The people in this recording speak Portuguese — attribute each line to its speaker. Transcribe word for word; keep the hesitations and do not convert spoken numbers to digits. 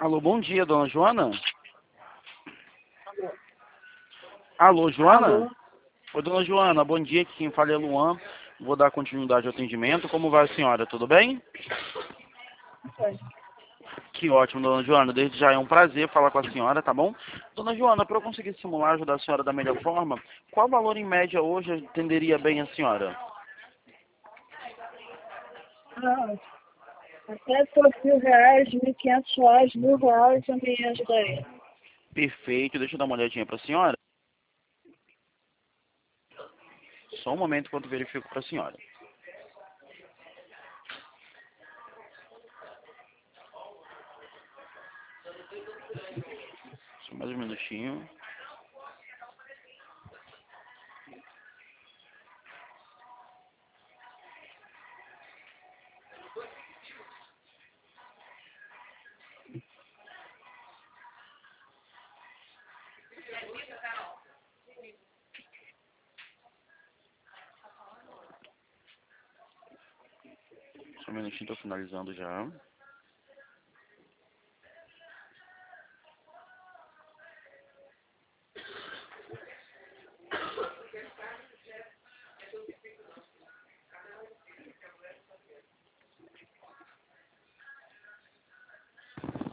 Speaker 1: Alô, bom dia, dona Joana? Alô, Joana?
Speaker 2: Alô?
Speaker 1: Oi, dona Joana, bom dia, aqui quem fala é Luan. Vou dar continuidade ao atendimento. Como vai a senhora? Tudo bem?
Speaker 2: Oi.
Speaker 1: Que ótimo, dona Joana. Desde já é um prazer falar com a senhora, tá bom? Dona Joana, para eu conseguir simular, ajudar a senhora da melhor forma, qual valor em média hoje atenderia bem a senhora?
Speaker 2: Ah, até por mil reais, mil e quinhentos reais, mil reais eu me ajudaria.
Speaker 1: Perfeito, deixa eu dar uma olhadinha para a senhora. Só um momento enquanto eu verifico para a senhora. Só mais um minutinho. Só um minutinho, estou finalizando já.